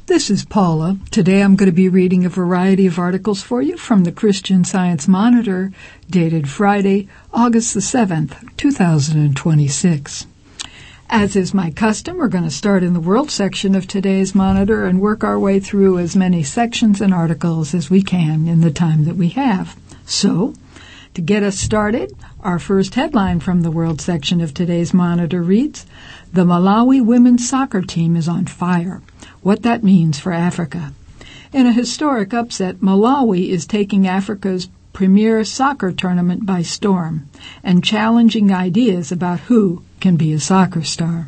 This is Paula. Today I'm going to be reading a variety of articles for you from the Christian Science Monitor, dated Friday, August the 7th, 2026. As is my custom, we're going to start in the World section of today's Monitor and work our way through as many sections and articles as we can in the time that we have. So, to get us started, our first headline from the World section of today's Monitor reads, "The Malawi women's soccer team is on fire. What that means for Africa." In a historic upset, Malawi is taking Africa's premier soccer tournament by storm and challenging ideas about who can be a soccer star.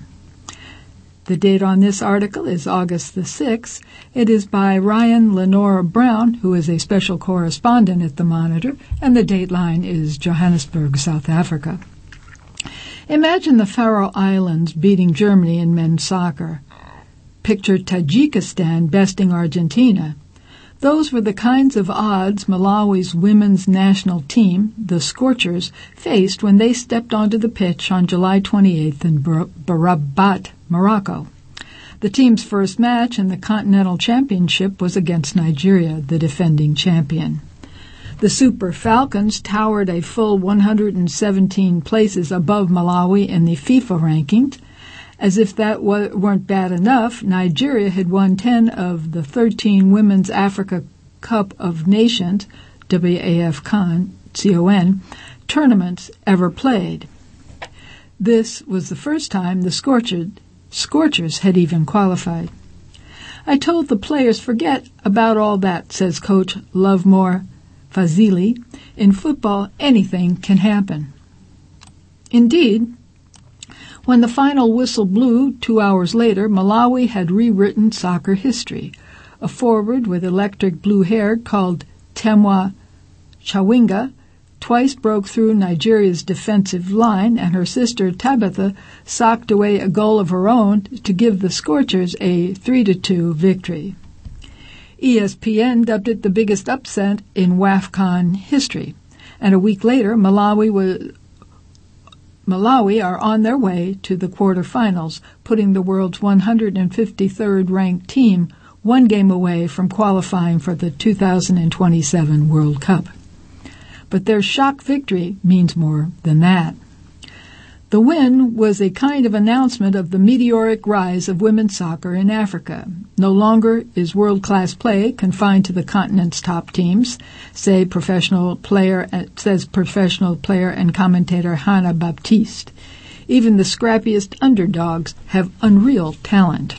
The date on this article is August the 6th. It is by Ryan Lenora Brown, who is a special correspondent at the Monitor, and the dateline is Johannesburg, South Africa. Imagine the Faroe Islands beating Germany in men's soccer. Picture Tajikistan besting Argentina. Those were the kinds of odds Malawi's women's national team, the Scorchers, faced when they stepped onto the pitch on July 28th in Rabat, Morocco. The team's first match in the Continental Championship was against Nigeria, the defending champion. The Super Falcons towered a full 117 places above Malawi in the FIFA rankings. As if that weren't bad enough, Nigeria had won 10 of the 13 Women's Africa Cup of Nations, WAFCON, tournaments ever played. This was the first time the Scorchers had even qualified. "I told the players forget about all that," says Coach Lovemore Fazili. "In football, anything can happen." Indeed, when the final whistle blew 2 hours later, Malawi had rewritten soccer history. A forward with electric blue hair called Temwa Chawinga twice broke through Nigeria's defensive line, and her sister Tabitha socked away a goal of her own to give the Scorchers a 3-2 victory. ESPN dubbed it the biggest upset in WAFCON history, and a week later Malawi are on their way to the quarterfinals, putting the world's 153rd ranked team one game away from qualifying for the 2027 World Cup. But their shock victory means more than that. The win was a kind of announcement of the meteoric rise of women's soccer in Africa. No longer is world-class play confined to the continent's top teams, says professional player and commentator Hannah Baptiste. Even the scrappiest underdogs have unreal talent.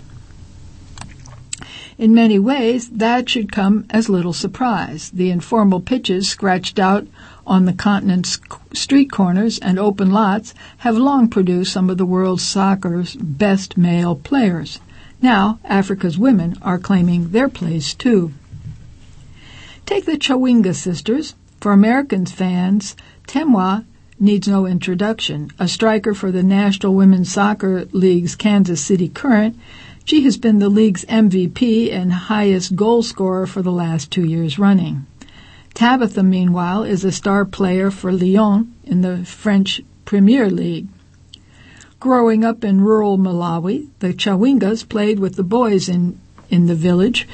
In many ways, that should come as little surprise. The informal pitches scratched out on the continent's street corners and open lots have long produced some of the world's soccer's best male players. Now, Africa's women are claiming their place too. Take the Chawinga sisters. For American fans, Temwa needs no introduction. A striker for the National Women's Soccer League's Kansas City Current, she has been the league's MVP and highest goal scorer for the last 2 years running. Tabitha, meanwhile, is a star player for Lyon in the French Premier League. Growing up in rural Malawi, the Chawingas played with the boys in the village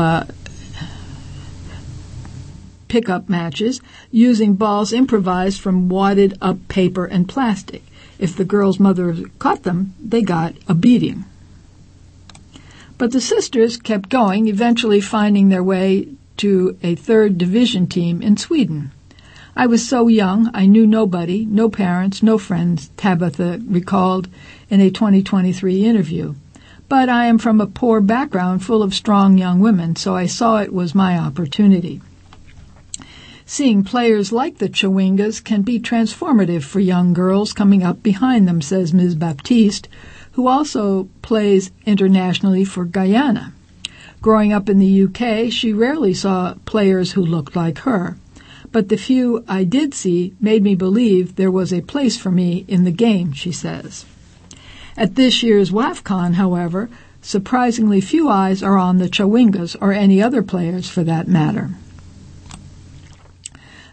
pickup matches, using balls improvised from wadded-up paper and plastic. If the girls' mother caught them, they got a beating. But the sisters kept going, eventually finding their way to a third division team in Sweden. "I was so young, I knew nobody, no parents, no friends," Tabitha recalled in a 2023 interview. "But I am from a poor background full of strong young women, so I saw it was my opportunity." Seeing players like the Chawingas can be transformative for young girls coming up behind them, says Ms. Baptiste, who also plays internationally for Guyana. Growing up in the UK, she rarely saw players who looked like her, but the few I did see made me believe there was a place for me in the game, she says. At this year's WAFCON, however, surprisingly few eyes are on the Chawingas or any other players for that matter.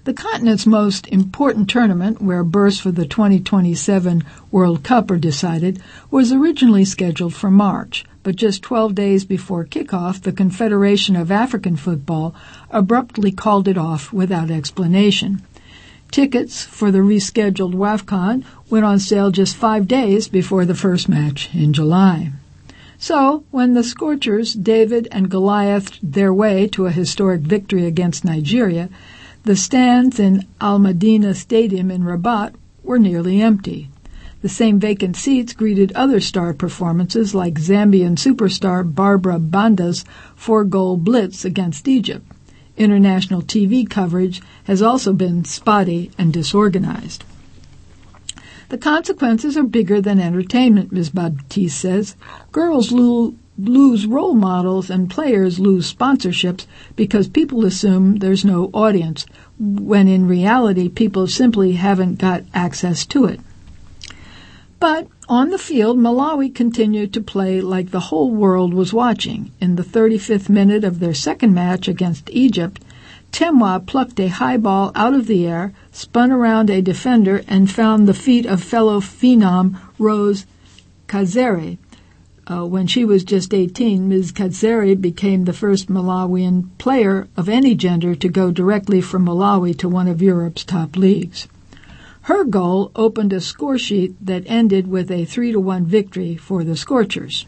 The continent's most important tournament, where berths for the 2027 World Cup are decided, was originally scheduled for March, but just 12 days before kickoff, the Confederation of African Football abruptly called it off without explanation. Tickets for the rescheduled WAFCON went on sale just 5 days before the first match in July. So, when the Scorchers, David and Goliathed their way to a historic victory against Nigeria, the stands in Al Madina Stadium in Rabat were nearly empty. The same vacant seats greeted other star performances like Zambian superstar Barbara Banda's 4-goal blitz against Egypt. International TV coverage has also been spotty and disorganized. The consequences are bigger than entertainment, Ms. Baptiste says. Girls lose role models and players lose sponsorships because people assume there's no audience, when in reality people simply haven't got access to it. But on the field, Malawi continued to play like the whole world was watching. In the 35th minute of their second match against Egypt, Temwa plucked a high ball out of the air, spun around a defender, and found the feet of fellow phenom Rose Kazere. When she was just 18, Ms. Kazere became the first Malawian player of any gender to go directly from Malawi to one of Europe's top leagues. Her goal opened a score sheet that ended with a 3-1 victory for the Scorchers.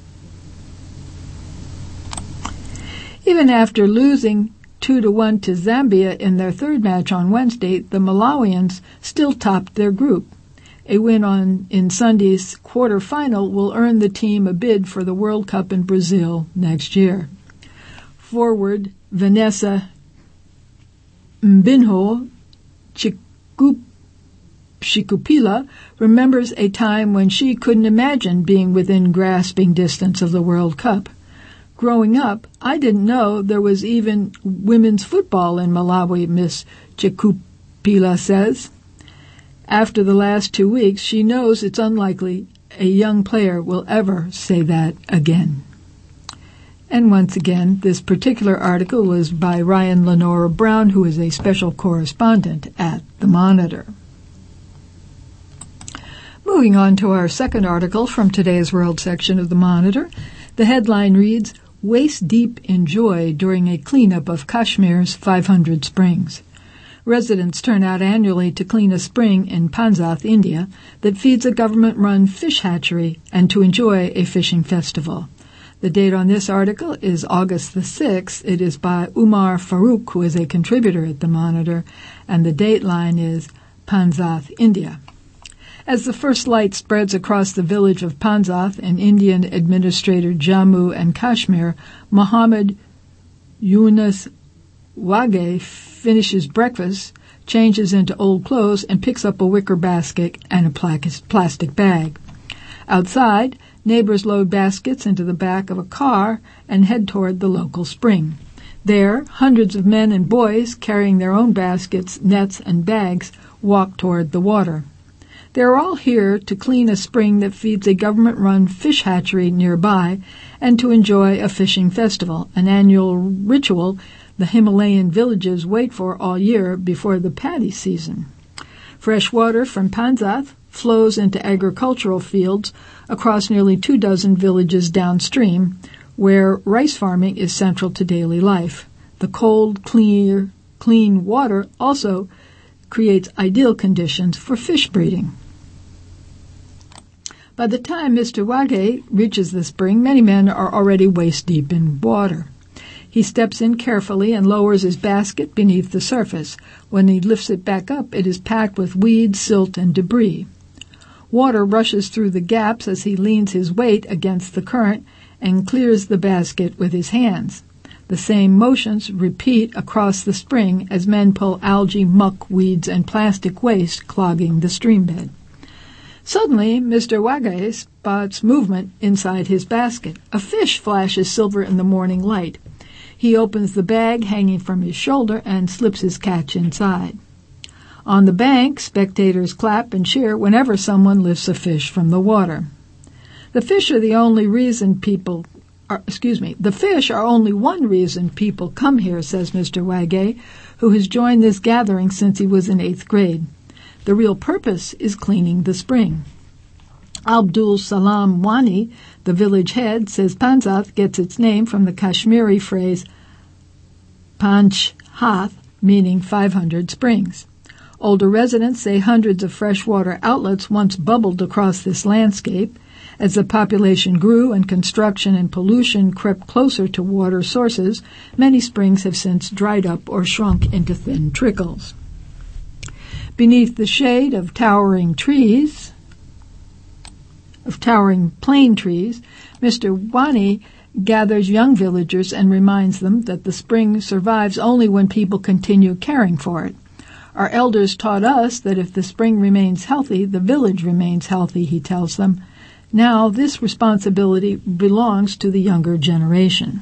Even after losing 2-1 to Zambia in their third match on Wednesday, the Malawians still topped their group. A win in Sunday's quarterfinal will earn the team a bid for the World Cup in Brazil next year. Forward Vanessa Mbinho Shikupila remembers a time when she couldn't imagine being within grasping distance of the World Cup. Growing up, I didn't know there was even women's football in Malawi, Miss Shikupila says. After the last 2 weeks, she knows it's unlikely a young player will ever say that again. And once again, this particular article was by Ryan Lenora Brown, who is a special correspondent at The Monitor. Moving on to our second article from today's World section of The Monitor, the headline reads, Waist Deep in Joy During a Cleanup of Kashmir's 500 Springs. Residents turn out annually to clean a spring in Panzath, India, that feeds a government-run fish hatchery and to enjoy a fishing festival. The date on this article is August the 6th. It is by Umar Farouk, who is a contributor at The Monitor, and the date line is Panzath, India. As the first light spreads across the village of Panzath in Indian administrator Jammu and Kashmir, Muhammad Yunus Wage finishes breakfast, changes into old clothes, and picks up a wicker basket and a plastic bag. Outside, neighbors load baskets into the back of a car and head toward the local spring. There, hundreds of men and boys, carrying their own baskets, nets, and bags, walk toward the water. They are all here to clean a spring that feeds a government-run fish hatchery nearby and to enjoy a fishing festival, an annual ritual the Himalayan villages wait for all year before the paddy season. Fresh water from Panzath flows into agricultural fields across nearly 24 villages downstream, where rice farming is central to daily life. The cold, clean water also creates ideal conditions for fish breeding. By the time Mr. Wage reaches the spring, many men are already waist-deep in water. He steps in carefully and lowers his basket beneath the surface. When he lifts it back up, it is packed with weeds, silt, and debris. Water rushes through the gaps as he leans his weight against the current and clears the basket with his hands. The same motions repeat across the spring as men pull algae, muck, weeds, and plastic waste clogging the streambed. Suddenly, Mr. Wage spots movement inside his basket. A fish flashes silver in the morning light. He opens the bag hanging from his shoulder and slips his catch inside. On the bank, spectators clap and cheer whenever someone lifts a fish from the water. The fish are the only reason people The fish are only one reason people come here, says Mr. Wage, who has joined this gathering since he was in 8th grade. The real purpose is cleaning the spring. Abdul Salam Wani, the village head, says Panzath gets its name from the Kashmiri phrase Panch Hath, meaning 500 springs. Older residents say hundreds of freshwater outlets once bubbled across this landscape. As the population grew and construction and pollution crept closer to water sources, many springs have since dried up or shrunk into thin trickles. Beneath the shade of towering plane trees, Mr. Wani gathers young villagers and reminds them that the spring survives only when people continue caring for it. Our elders taught us that if the spring remains healthy, the village remains healthy, he tells them. Now this responsibility belongs to the younger generation.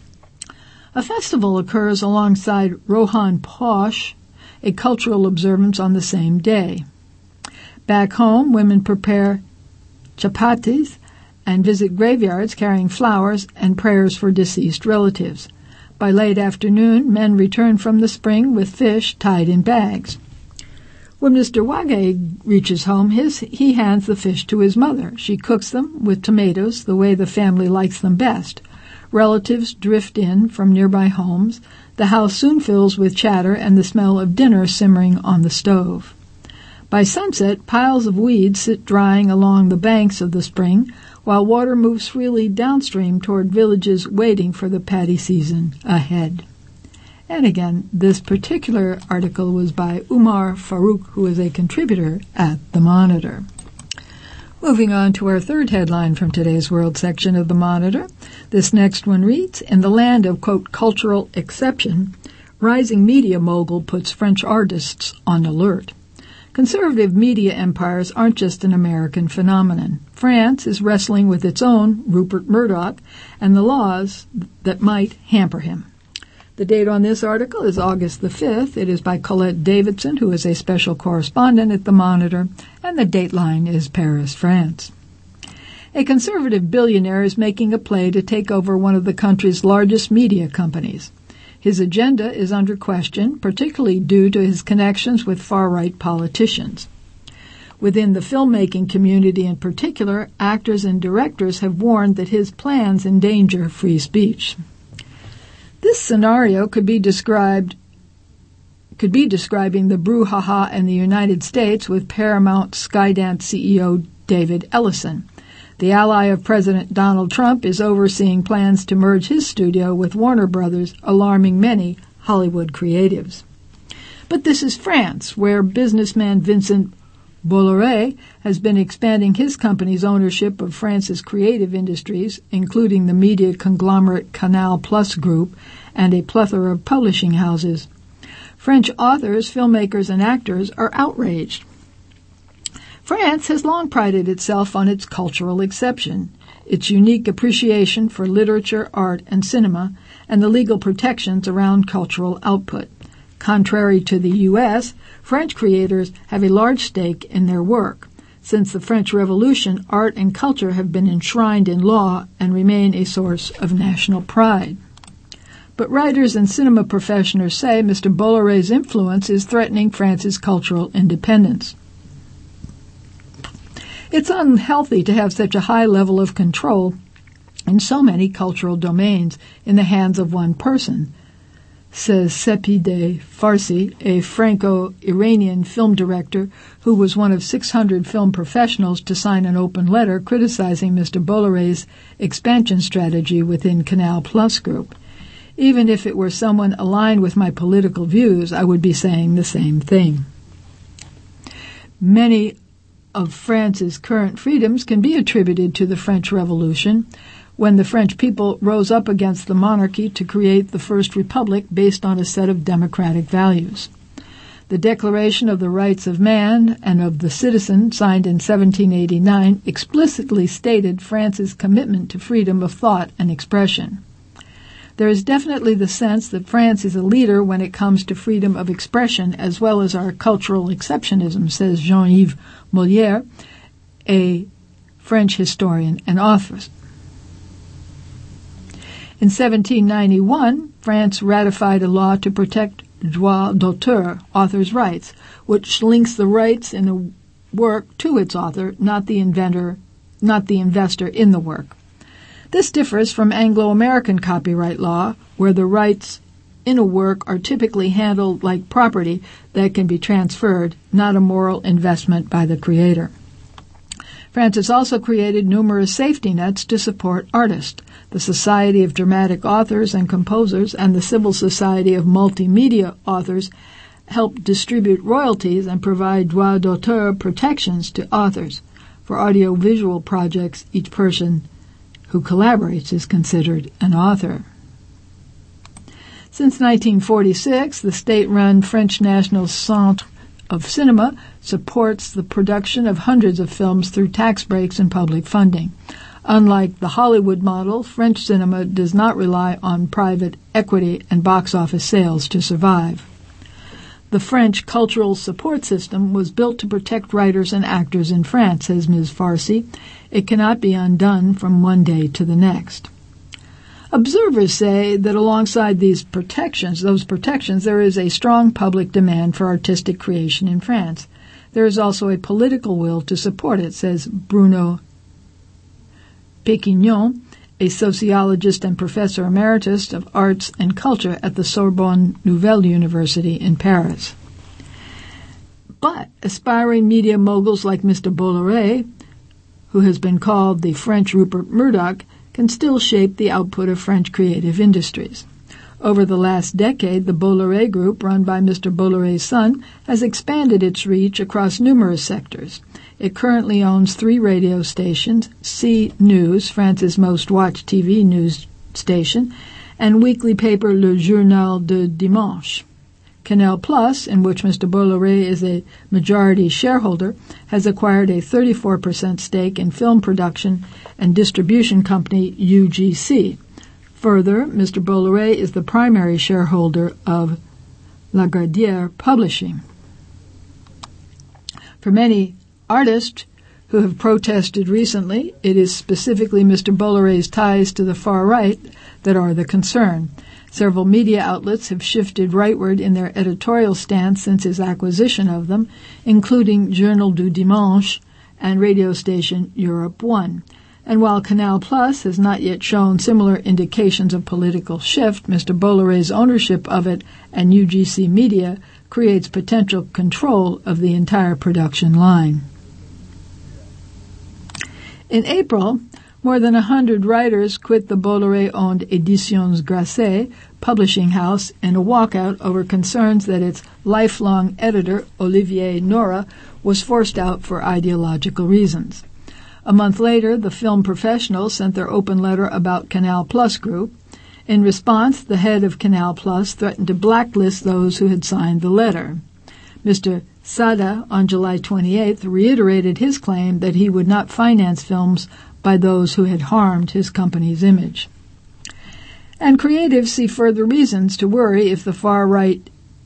A festival occurs alongside Rohan Posh, a cultural observance on the same day. Back home, women prepare chapatis and visit graveyards carrying flowers and prayers for deceased relatives. By late afternoon, men return from the spring with fish tied in bags. When Mr. Wage reaches home, he hands the fish to his mother. She cooks them with tomatoes the way the family likes them best. Relatives drift in from nearby homes. The house soon fills with chatter and the smell of dinner simmering on the stove. By sunset, piles of weeds sit drying along the banks of the spring, while water moves freely downstream toward villages waiting for the paddy season ahead. And again, this particular article was by Umar Farouk, who is a contributor at The Monitor. Moving on to our third headline from today's World section of The Monitor. This next one reads, in the land of, quote, cultural exception, rising media mogul puts French artists on alert. Conservative media empires aren't just an American phenomenon. France is wrestling with its own Rupert Murdoch and the laws that might hamper him. The date on this article is August the 5th. It is by Colette Davidson, who is a special correspondent at The Monitor, and the dateline is Paris, France. A conservative billionaire is making a play to take over one of the country's largest media companies. His agenda is under question, particularly due to his connections with far-right politicians. Within the filmmaking community in particular, actors and directors have warned that his plans endanger free speech. This scenario could be describing the brouhaha in the United States with Paramount Skydance CEO David Ellison. The ally of President Donald Trump is overseeing plans to merge his studio with Warner Brothers, alarming many Hollywood creatives. But this is France, where businessman Vincent Bolloré has been expanding his company's ownership of France's creative industries, including the media conglomerate Canal Plus Group and a plethora of publishing houses. French authors, filmmakers, and actors are outraged. France has long prided itself on its cultural exception, its unique appreciation for literature, art, and cinema, and the legal protections around cultural output. Contrary to the U.S., French creators have a large stake in their work. Since the French Revolution, art and culture have been enshrined in law and remain a source of national pride. But writers and cinema professionals say Mr. Bolloré's influence is threatening France's cultural independence. It's unhealthy to have such a high level of control in so many cultural domains in the hands of one person, says Sepideh Farsi, a Franco-Iranian film director who was one of 600 film professionals to sign an open letter criticizing Mr. Bolloré's expansion strategy within Canal Plus Group. Even if it were someone aligned with my political views, I would be saying the same thing. Many of France's current freedoms can be attributed to the French Revolution, when the French people rose up against the monarchy to create the First Republic based on a set of democratic values. The Declaration of the Rights of Man and of the Citizen, signed in 1789, explicitly stated France's commitment to freedom of thought and expression. There is definitely the sense that France is a leader when it comes to freedom of expression as well as our cultural exceptionism, says Jean-Yves Molière, a French historian and author. In 1791, France ratified a law to protect droit d'auteur, author's rights, which links the rights in a work to its author, not the investor in the work. This differs from Anglo-American copyright law, where the rights in a work are typically handled like property that can be transferred, not a moral investment by the creator. France has also created numerous safety nets to support artists. The Society of Dramatic Authors and Composers and the Civil Society of Multimedia Authors help distribute royalties and provide droit d'auteur protections to authors. For audiovisual projects, each person who collaborates is considered an author. Since 1946, the state-run French National Centre of Cinema supports the production of hundreds of films through tax breaks and public funding. Unlike the Hollywood model, French cinema does not rely on private equity and box office sales to survive. The French cultural support system was built to protect writers and actors in France, says Ms. Farsi. It cannot be undone from one day to the next. Observers say that alongside those protections, there is a strong public demand for artistic creation in France. There is also a political will to support it, says Bruno Péquignon, a sociologist and professor emeritus of arts and culture at the Sorbonne Nouvelle University in Paris. But aspiring media moguls like Mr. Bolloré, who has been called the French Rupert Murdoch, can still shape the output of French creative industries. Over the last decade, the Bolloré Group, run by Mr. Bolloré's son, has expanded its reach across numerous sectors. It currently owns 3 radio stations, C News, France's most watched TV news station, and weekly paper Le Journal de Dimanche. Canal Plus, in which Mr. Bolloré is a majority shareholder, has acquired a 34% stake in film production and distribution company UGC. Further, Mr. Bolloré is the primary shareholder of Lagardère Publishing. For many artists who have protested recently, it is specifically Mr. Bolloré's ties to the far right that are the concern. Several media outlets have shifted rightward in their editorial stance since his acquisition of them, including Journal du Dimanche and radio station Europe 1. And while Canal Plus has not yet shown similar indications of political shift, Mr. Bolloré's ownership of it and UGC Media creates potential control of the entire production line. In April, more than 100 writers quit the Bolloré-owned Éditions Grasset publishing house in a walkout over concerns that its lifelong editor, Olivier Nora, was forced out for ideological reasons. A month later, the film professionals sent their open letter about Canal Plus Group. In response, the head of Canal Plus threatened to blacklist those who had signed the letter. Mr. Sada, on July 28th, reiterated his claim that he would not finance films by those who had harmed his company's image. And creatives see further reasons to worry if the far-right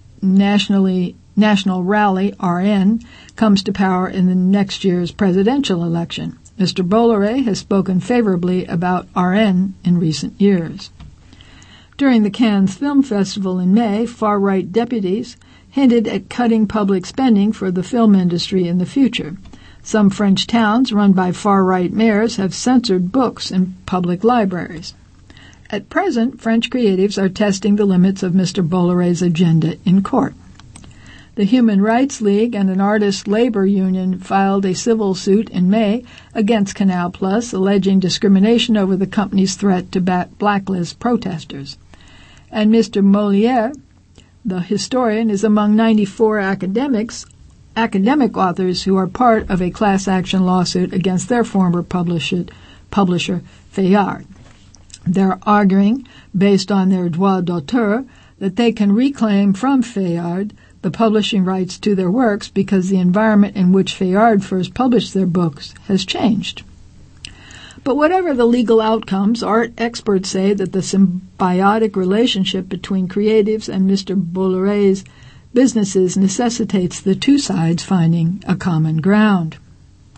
National Rally, RN, comes to power in the next year's presidential election. Mr. Bolloré has spoken favorably about RN in recent years. During the Cannes Film Festival in May, far-right deputies hinted at cutting public spending for the film industry in the future. Some French towns run by far-right mayors have censored books in public libraries. At present, French creatives are testing the limits of Mr. Bolloré's agenda in court. The Human Rights League and an artist labor union filed a civil suit in May against Canal Plus, alleging discrimination over the company's threat to blacklist protesters. And Mr. Molière, the historian, is among 94 academic authors who are part of a class action lawsuit against their former publisher Fayard. They're arguing, based on their droit d'auteur, that they can reclaim from Fayard the publishing rights to their works because the environment in which Fayard first published their books has changed. But whatever the legal outcomes, art experts say that the symbiotic relationship between creatives and Mr. Bolloré's businesses necessitates the two sides finding a common ground.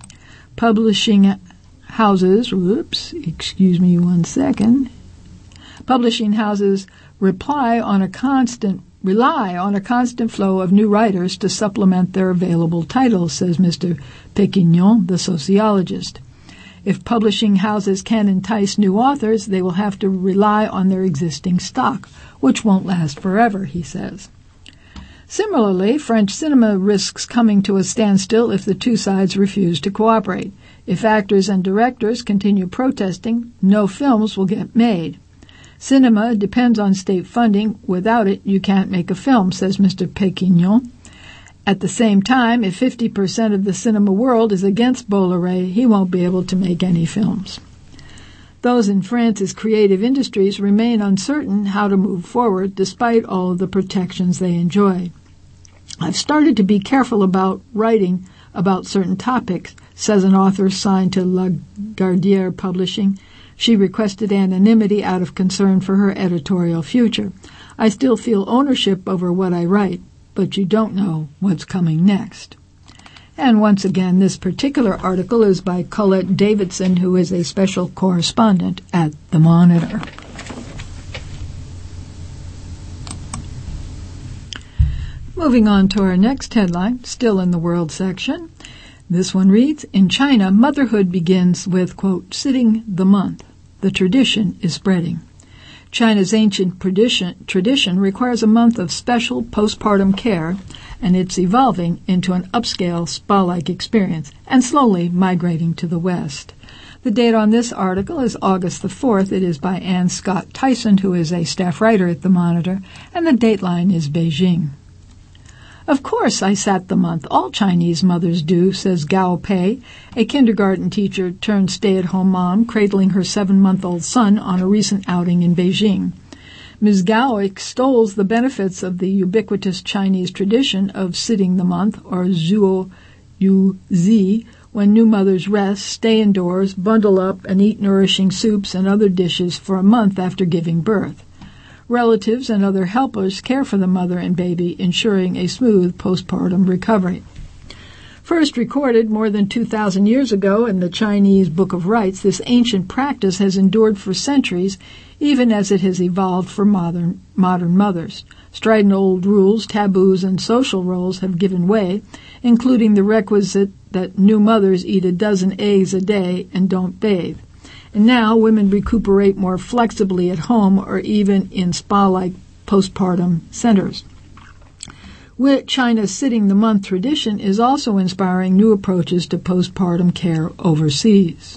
Publishing houses, Publishing houses rely on a constant flow of new writers to supplement their available titles, says Mr. Péquignon, the sociologist. If publishing houses can entice new authors, they will have to rely on their existing stock, which won't last forever, he says. Similarly, French cinema risks coming to a standstill if the two sides refuse to cooperate. If actors and directors continue protesting, no films will get made. Cinema depends on state funding. Without it, you can't make a film, says Mr. Péquignon. At the same time, if 50% of the cinema world is against Bolloré, he won't be able to make any films. Those in France's creative industries remain uncertain how to move forward despite all of the protections they enjoy. I've started to be careful about writing about certain topics, says an author signed to Lagardère Publishing. She requested anonymity out of concern for her editorial future. I still feel ownership over what I write, but you don't know what's coming next. And once again, this particular article is by Colette Davidson, who is a special correspondent at The Monitor. Moving on to our next headline, still in the world section. This one reads, in China, motherhood begins with, quote, sitting the month. The tradition is spreading. China's ancient tradition requires a month of special postpartum care, and it's evolving into an upscale spa-like experience and slowly migrating to the West. The date on this article is August the 4th. It is by Ann Scott Tyson, who is a staff writer at The Monitor, and the dateline is Beijing. Of course I sat the month. All Chinese mothers do, says Gao Pei, a kindergarten teacher turned stay-at-home mom cradling her 7-month-old son on a recent outing in Beijing. Ms. Gao extols the benefits of the ubiquitous Chinese tradition of sitting the month, or Zuo Yu Zi, when new mothers rest, stay indoors, bundle up, and eat nourishing soups and other dishes for a month after giving birth. Relatives and other helpers care for the mother and baby, ensuring a smooth postpartum recovery. First recorded more than 2,000 years ago in the Chinese Book of Rites, this ancient practice has endured for centuries, even as it has evolved for modern mothers. Strident old rules, taboos, and social roles have given way, including the requisite that new mothers eat a dozen eggs a day and don't bathe. And now women recuperate more flexibly at home or even in spa-like postpartum centers. With China's sitting the month tradition is also inspiring new approaches to postpartum care overseas.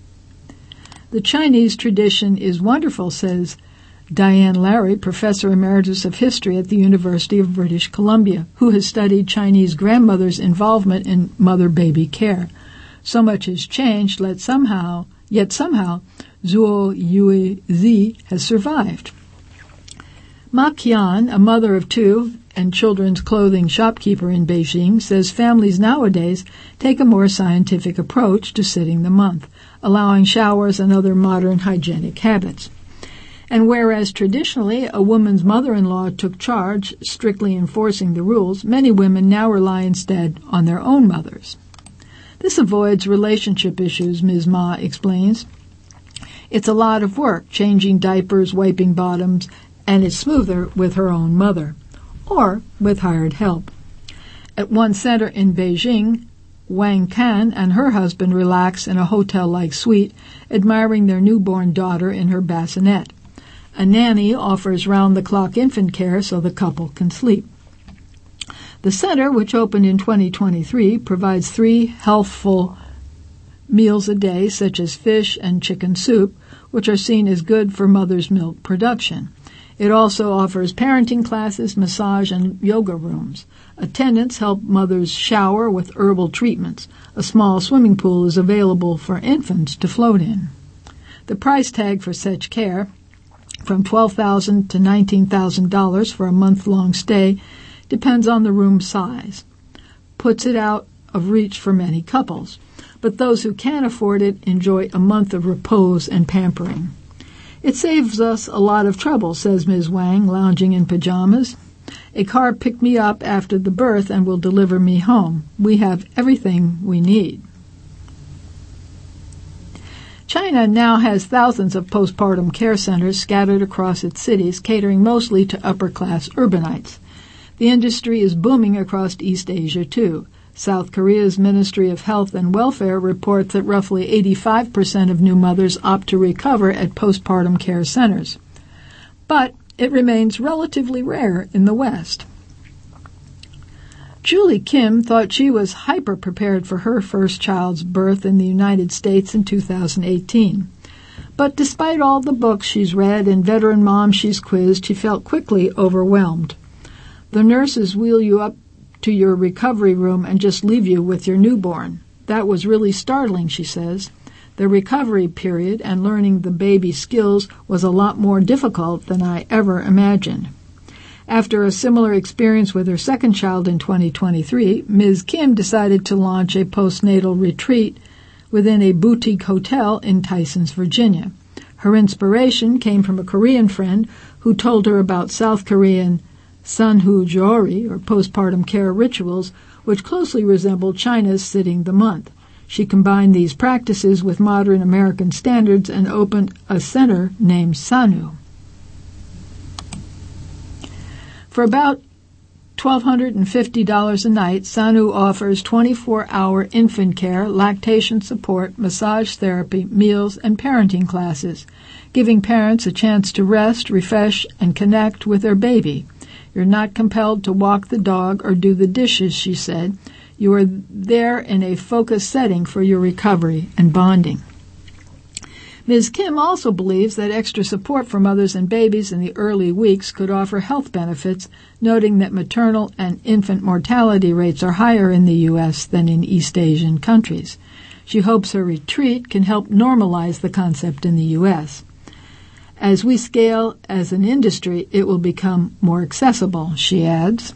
The Chinese tradition is wonderful, says Diane Larry, Professor Emeritus of History at the University of British Columbia, who has studied Chinese grandmothers' involvement in mother-baby care. So much has changed, yet somehow, Zuo Yue Zi has survived. Ma Qian, a mother of two and children's clothing shopkeeper in Beijing, says families nowadays take a more scientific approach to sitting the month, allowing showers and other modern hygienic habits. And whereas traditionally a woman's mother-in-law took charge, strictly enforcing the rules, many women now rely instead on their own mothers. This avoids relationship issues, Ms. Ma explains. It's a lot of work, changing diapers, wiping bottoms, and it's smoother with her own mother, or with hired help. At one center in Beijing, Wang Can and her husband relax in a hotel-like suite, admiring their newborn daughter in her bassinet. A nanny offers round-the-clock infant care so the couple can sleep. The center, which opened in 2023, provides 3 healthful meals a day, such as fish and chicken soup, which are seen as good for mother's milk production. It also offers parenting classes, massage, and yoga rooms. Attendants help mothers shower with herbal treatments. A small swimming pool is available for infants to float in. The price tag for such care, from $12,000 to $19,000 for a month-long stay, depends on the room size, puts it out of reach for many couples. But those who can afford it enjoy a month of repose and pampering. It saves us a lot of trouble, says Ms. Wang, lounging in pajamas. A car picked me up after the birth and will deliver me home. We have everything we need. China now has thousands of postpartum care centers scattered across its cities, catering mostly to upper-class urbanites. The industry is booming across East Asia, too. South Korea's Ministry of Health and Welfare reports that roughly 85% of new mothers opt to recover at postpartum care centers. But it remains relatively rare in the West. Julie Kim thought she was hyper-prepared for her first child's birth in the United States in 2018. But despite all the books she's read and veteran moms she's quizzed, she felt quickly overwhelmed. The nurses wheel you up to your recovery room and just leave you with your newborn. That was really startling, she says. The recovery period and learning the baby skills was a lot more difficult than I ever imagined. After a similar experience with her second child in 2023, Ms. Kim decided to launch a postnatal retreat within a boutique hotel in Tysons, Virginia. Her inspiration came from a Korean friend who told her about South Korean Sunhu Jori, or postpartum care rituals, which closely resembled China's Sitting the Month. She combined these practices with modern American standards and opened a center named Sanu. For about $1,250 a night, Sanu offers 24-hour infant care, lactation support, massage therapy, meals, and parenting classes, giving parents a chance to rest, refresh, and connect with their baby. You're not compelled to walk the dog or do the dishes, she said. You are there in a focused setting for your recovery and bonding. Ms. Kim also believes that extra support for mothers and babies in the early weeks could offer health benefits, noting that maternal and infant mortality rates are higher in the U.S. than in East Asian countries. She hopes her retreat can help normalize the concept in the U.S. As we scale as an industry, it will become more accessible, she adds.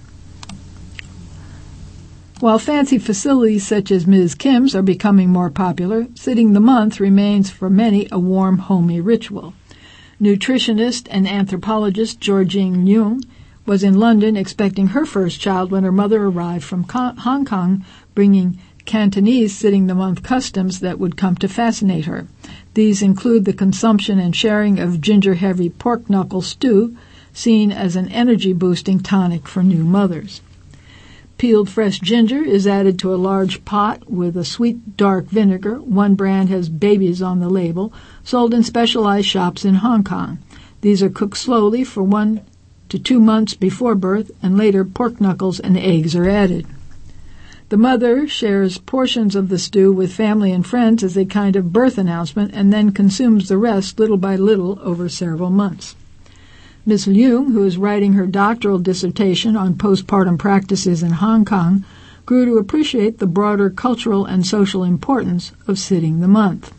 While fancy facilities such as Ms. Kim's are becoming more popular, Sitting the Month remains for many a warm, homey ritual. Nutritionist and anthropologist Georgine Jung was in London expecting her first child when her mother arrived from Hong Kong, bringing Cantonese Sitting the Month customs that would come to fascinate her. These include the consumption and sharing of ginger-heavy pork knuckle stew, seen as an energy-boosting tonic for new mothers. Peeled fresh ginger is added to a large pot with a sweet dark vinegar. One brand has babies on the label, sold in specialized shops in Hong Kong. These are cooked slowly for 1 to 2 months before birth, and later pork knuckles and eggs are added. The mother shares portions of the stew with family and friends as a kind of birth announcement and then consumes the rest little by little over several months. Ms. Leung, who is writing her doctoral dissertation on postpartum practices in Hong Kong, grew to appreciate the broader cultural and social importance of Sitting the Month.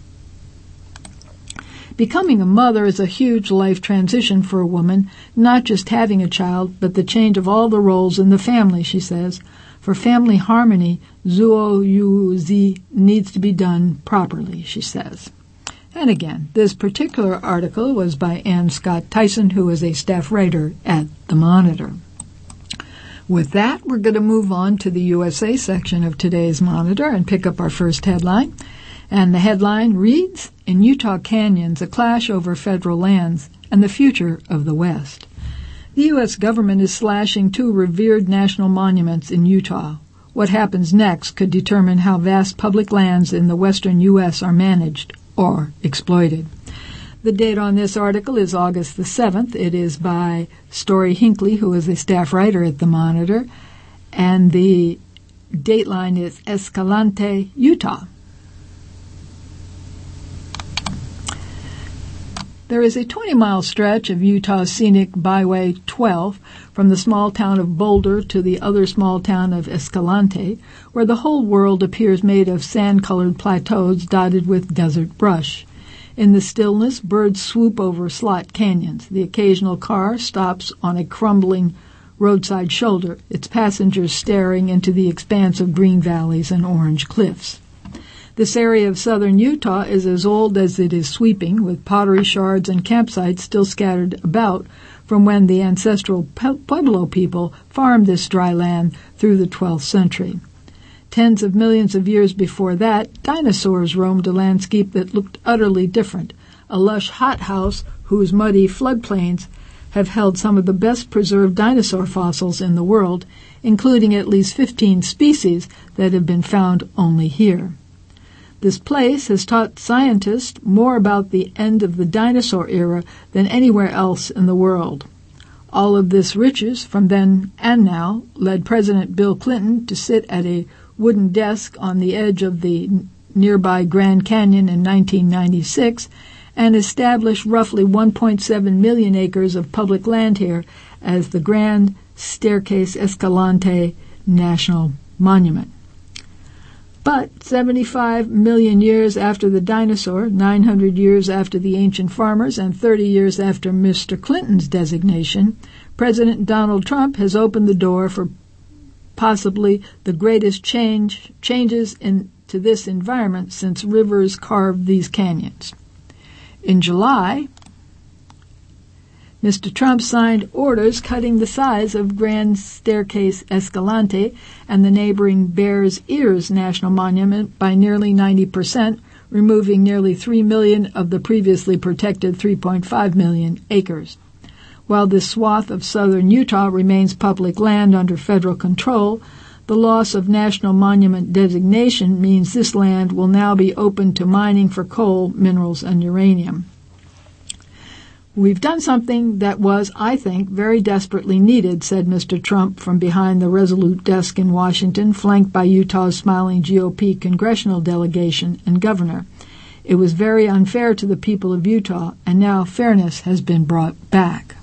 Becoming a mother is a huge life transition for a woman, not just having a child, but the change of all the roles in the family, she says. For family harmony, Zuo Yu Zi needs to be done properly, she says. And again, this particular article was by Ann Scott Tyson, who is a staff writer at The Monitor. With that, we're going to move on to the USA section of today's Monitor and pick up our first headline. And the headline reads, In Utah Canyons, a clash over federal lands and the future of the West. The U.S. government is slashing 2 revered national monuments in Utah. What happens next could determine how vast public lands in the western U.S. are managed or exploited. The date on this article is August the 7th. It is by Story Hinckley, who is a staff writer at The Monitor, and the dateline is Escalante, Utah. There is a 20-mile stretch of Utah's scenic Byway 12 from the small town of Boulder to the other small town of Escalante, where the whole world appears made of sand-colored plateaus dotted with desert brush. In the stillness, birds swoop over slot canyons. The occasional car stops on a crumbling roadside shoulder, its passengers staring into the expanse of green valleys and orange cliffs. This area of southern Utah is as old as it is sweeping, with pottery shards and campsites still scattered about from when the ancestral Pueblo people farmed this dry land through the 12th century. Tens of millions of years before that, dinosaurs roamed a landscape that looked utterly different, a lush hothouse whose muddy floodplains have held some of the best preserved dinosaur fossils in the world, including at least 15 species that have been found only here. This place has taught scientists more about the end of the dinosaur era than anywhere else in the world. All of this riches from then and now led President Bill Clinton to sit at a wooden desk on the edge of the nearby Grand Canyon in 1996 and establish roughly 1.7 million acres of public land here as the Grand Staircase Escalante National Monument. But 75 million years after the dinosaur, 900 years after the ancient farmers, and 30 years after Mr. Clinton's designation, President Donald Trump has opened the door for possibly the greatest changes to this environment since rivers carved these canyons. In July, Mr. Trump signed orders cutting the size of Grand Staircase Escalante and the neighboring Bears Ears National Monument by nearly 90%, removing nearly 3 million of the previously protected 3.5 million acres. While this swath of southern Utah remains public land under federal control, the loss of National Monument designation means this land will now be open to mining for coal, minerals, and uranium. We've done something that was, I think, very desperately needed, said Mr. Trump from behind the resolute desk in Washington, flanked by Utah's smiling GOP congressional delegation and governor. It was very unfair to the people of Utah, and now fairness has been brought back.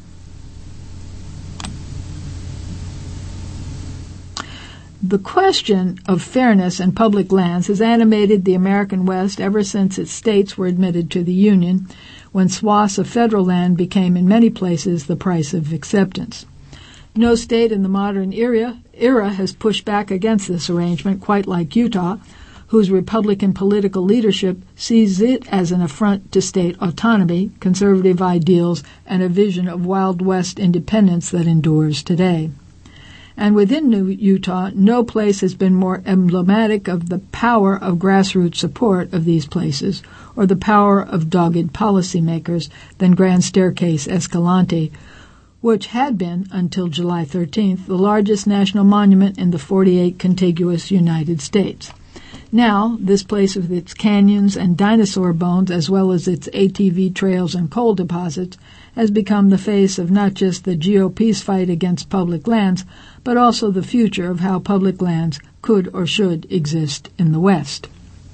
The question of fairness in public lands has animated the American West ever since its states were admitted to the Union, when swaths of federal land became in many places the price of acceptance. No state in the modern era has pushed back against this arrangement, quite like Utah, whose Republican political leadership sees it as an affront to state autonomy, conservative ideals, and a vision of Wild West independence that endures today. And within Utah, no place has been more emblematic of the power of grassroots support of these places or the power of dogged policymakers than Grand Staircase Escalante, which had been, until July 13th, the largest national monument in the 48 contiguous United States. Now, this place with its canyons and dinosaur bones, as well as its ATV trails and coal deposits, has become the face of not just the GOP's fight against public lands, but also the future of how public lands could or should exist in the West.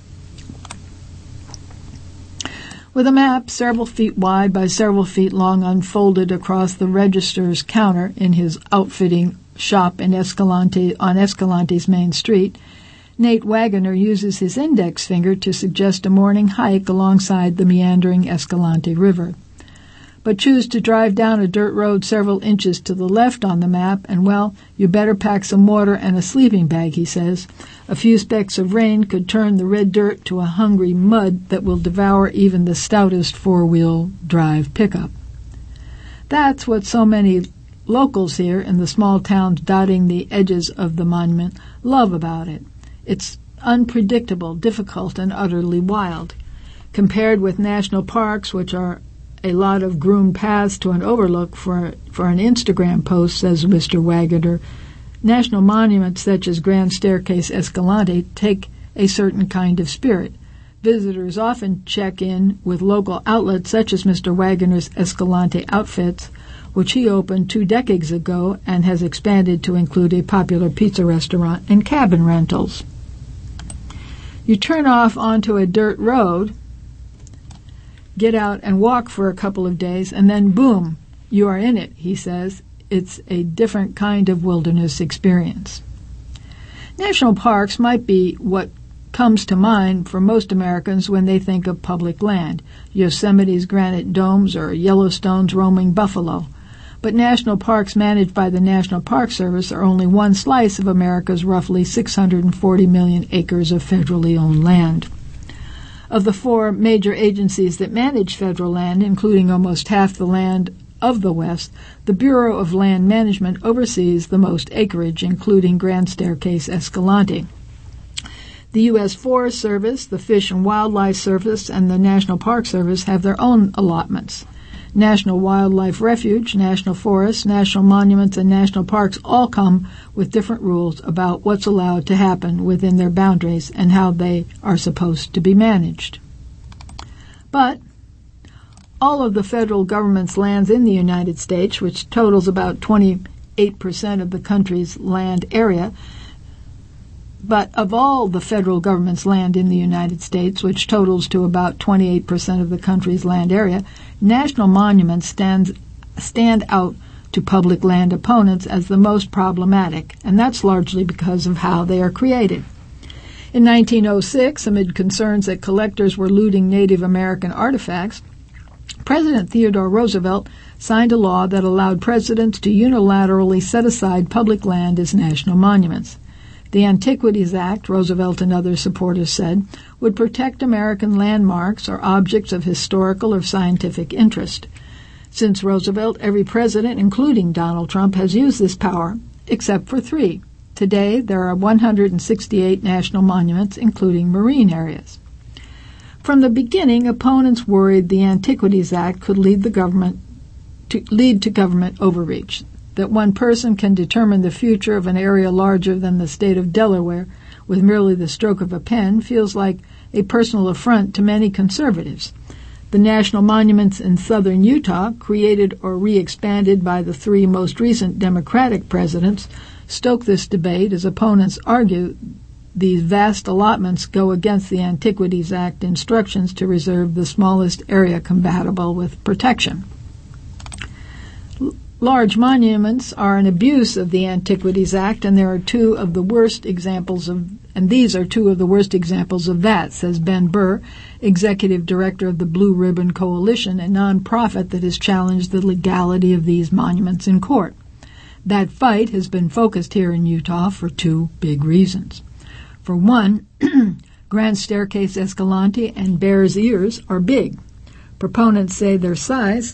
With a map several feet wide by several feet long unfolded across the registrar's counter in his outfitting shop in on Escalante's main street, Nate Wagoner uses his index finger to suggest a morning hike alongside the meandering Escalante River. But choose to drive down a dirt road several inches to the left on the map, and, well, you better pack some water and a sleeping bag, he says. A few specks of rain could turn the red dirt to a hungry mud that will devour even the stoutest four-wheel drive pickup. That's what so many locals here in the small towns dotting the edges of the monument love about it. It's unpredictable, difficult, and utterly wild. Compared with national parks, which are a lot of groomed paths to an overlook for an Instagram post, says Mr. Wagoner, national monuments such as Grand Staircase Escalante take a certain kind of spirit. Visitors often check in with local outlets such as Mr. Wagoner's Escalante Outfits, which he opened 2 decades ago and has expanded to include a popular pizza restaurant and cabin rentals. You turn off onto a dirt road, get out and walk for a couple of days, and then boom, you are in it, he says. It's a different kind of wilderness experience. National parks might be what comes to mind for most Americans when they think of public land, Yosemite's granite domes or Yellowstone's roaming buffalo. But national parks managed by the National Park Service are only one slice of America's roughly 640 million acres of federally owned land. Of the 4 major agencies that manage federal land, including almost half the land of the West, the Bureau of Land Management oversees the most acreage, including Grand Staircase Escalante. The U.S. Forest Service, the Fish and Wildlife Service, and the National Park Service have their own allotments. National Wildlife Refuge, national forests, national monuments, and national parks all come with different rules about what's allowed to happen within their boundaries and how they are supposed to be managed. But all of the federal government's lands in the United States, which totals about 28% of the country's land area, but of all the federal government's land in the United States, which totals to about 28% of the country's land area, national monuments stand out to public land opponents as the most problematic, and that's largely because of how they are created. In 1906, amid concerns that collectors were looting Native American artifacts, President Theodore Roosevelt signed a law that allowed presidents to unilaterally set aside public land as national monuments. The Antiquities Act, Roosevelt and other supporters said, would protect American landmarks or objects of historical or scientific interest. Since Roosevelt, every president, including Donald Trump, has used this power, except for 3. Today, there are 168 national monuments, including marine areas. From the beginning, opponents worried the Antiquities Act could lead to government overreach, that one person can determine the future of an area larger than the state of Delaware with merely the stroke of a pen feels like a personal affront to many conservatives. The national monuments in southern Utah, created or re-expanded by the 3 most recent Democratic presidents, stoke this debate as opponents argue these vast allotments go against the Antiquities Act instructions to reserve the smallest area compatible with protection. Large monuments are an abuse of the Antiquities Act, and these are 2 of the worst examples of that, says Ben Burr, executive director of the Blue Ribbon Coalition, a nonprofit that has challenged the legality of these monuments in court. That fight has been focused here in Utah for 2 big reasons. For one, Grand Staircase Escalante and Bears Ears are big. Proponents say their size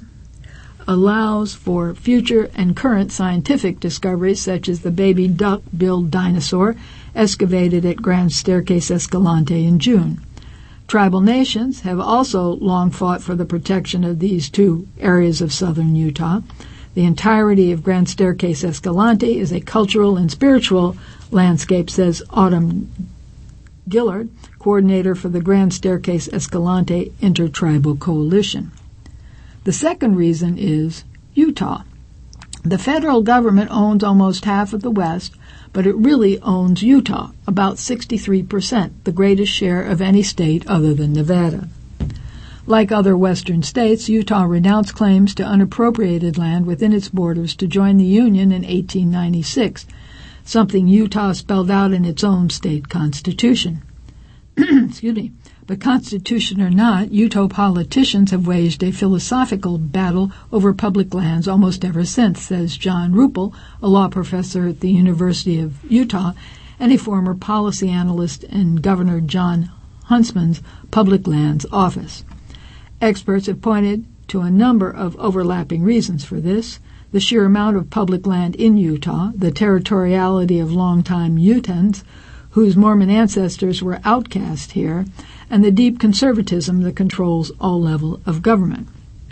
allows for future and current scientific discoveries such as the baby duck-billed dinosaur excavated at Grand Staircase Escalante in June. Tribal nations have also long fought for the protection of these 2 areas of southern Utah. The entirety of Grand Staircase Escalante is a cultural and spiritual landscape, says Autumn Gillard, coordinator for the Grand Staircase Escalante Intertribal Coalition. The second reason is Utah. The federal government owns almost half of the West, but it really owns Utah, about 63%, the greatest share of any state other than Nevada. Like other western states, Utah renounced claims to unappropriated land within its borders to join the Union in 1896, something Utah spelled out in its own state constitution. Excuse me. But constitution or not, Utah politicians have waged a philosophical battle over public lands almost ever since, says John Ruppel, a law professor at the University of Utah and a former policy analyst in Governor John Huntsman's Public Lands Office. Experts have pointed to a number of overlapping reasons for this: the sheer amount of public land in Utah, the territoriality of longtime Utahns whose Mormon ancestors were outcast here, and the deep conservatism that controls all level of government.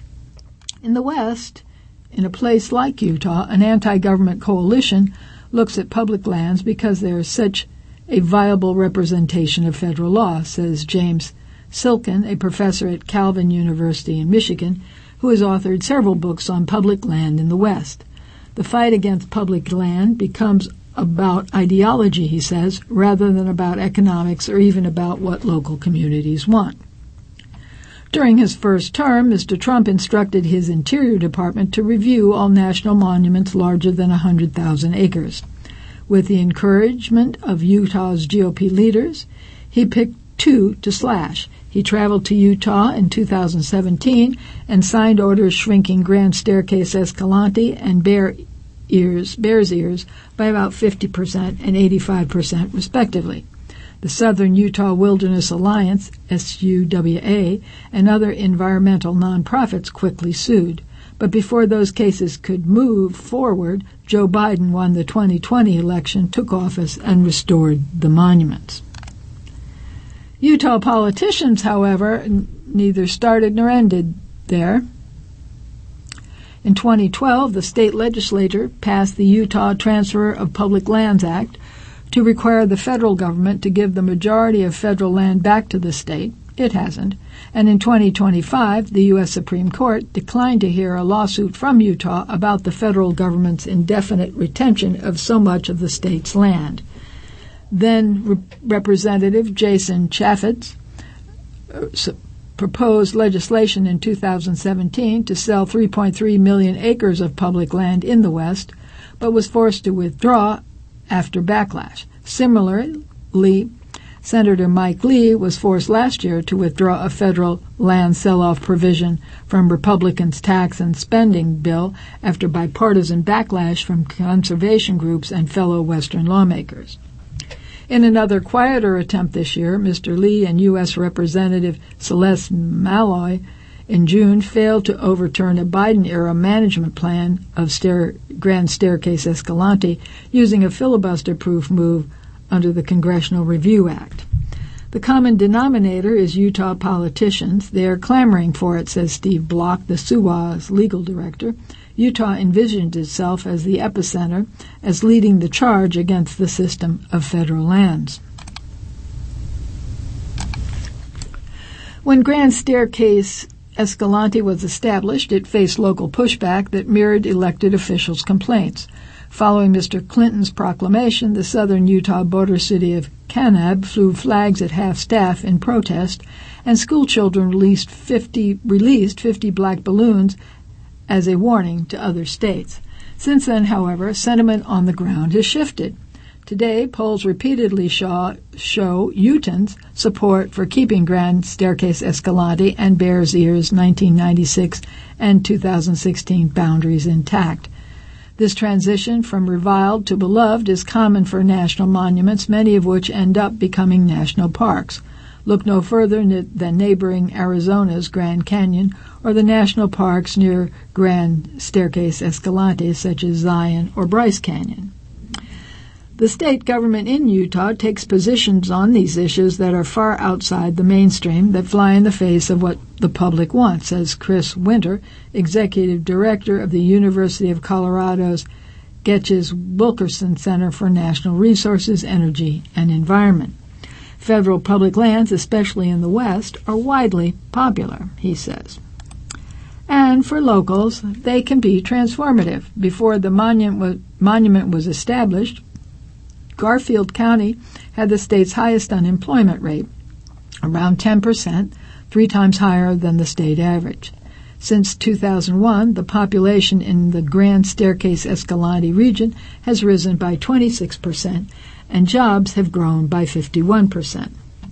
In the West, in a place like Utah, an anti-government coalition looks at public lands because they are such a viable representation of federal law, says James Silken, a professor at Calvin University in Michigan, who has authored several books on public land in the West. The fight against public land becomes about ideology, he says, rather than about economics or even about what local communities want. During his first term, Mr. Trump instructed his Interior Department to review all national monuments larger than 100,000 acres. With the encouragement of Utah's GOP leaders, he picked 2 to slash. He traveled to Utah in 2017 and signed orders shrinking Grand Staircase Escalante and Bears Ears by about 50% and 85% respectively. The Southern Utah Wilderness Alliance, SUWA, and other environmental nonprofits quickly sued. But before those cases could move forward, Joe Biden won the 2020 election, took office, and restored the monuments. Utah politicians, however, neither started nor ended there. In 2012, the state legislature passed the Utah Transfer of Public Lands Act to require the federal government to give the majority of federal land back to the state. It hasn't. And in 2025, the U.S. Supreme Court declined to hear a lawsuit from Utah about the federal government's indefinite retention of so much of the state's land. Then Representative Jason Chaffetz proposed legislation in 2017 to sell 3.3 million acres of public land in the West, but was forced to withdraw after backlash. Similarly, Senator Mike Lee was forced last year to withdraw a federal land sell-off provision from Republicans' tax and spending bill after bipartisan backlash from conservation groups and fellow Western lawmakers. In another quieter attempt this year, Mr. Lee and U.S. Representative Celeste Malloy in June failed to overturn a Biden-era management plan of Grand Staircase Escalante using a filibuster-proof move under the Congressional Review Act. The common denominator is Utah politicians. They are clamoring for it, says Steve Block, the SUA's legal director. Utah envisioned itself as the epicenter, as leading the charge against the system of federal lands. When Grand Staircase Escalante was established, it faced local pushback that mirrored elected officials' complaints. Following Mr. Clinton's proclamation, the southern Utah border city of Kanab flew flags at half-staff in protest, and schoolchildren released 50 black balloons as a warning to other states. Since then, however, sentiment on the ground has shifted. Today, polls repeatedly show Utahns' support for keeping Grand Staircase Escalante and Bears Ears' 1996 and 2016 boundaries intact. This transition from reviled to beloved is common for national monuments, many of which end up becoming national parks. Look no further than neighboring Arizona's Grand Canyon or the national parks near Grand Staircase Escalante, such as Zion or Bryce Canyon. The state government in Utah takes positions on these issues that are far outside the mainstream, that fly in the face of what the public wants, says Chris Winter, executive director of the University of Colorado's Getches Wilkerson Center for National Resources, Energy, and Environment. Federal public lands, especially in the West, are widely popular, he says. And for locals, they can be transformative. Before the monument was established, Garfield County had the state's highest unemployment rate, around 10%, 3 times higher than the state average. Since 2001, the population in the Grand Staircase Escalante region has risen by 26%, and jobs have grown by 51%.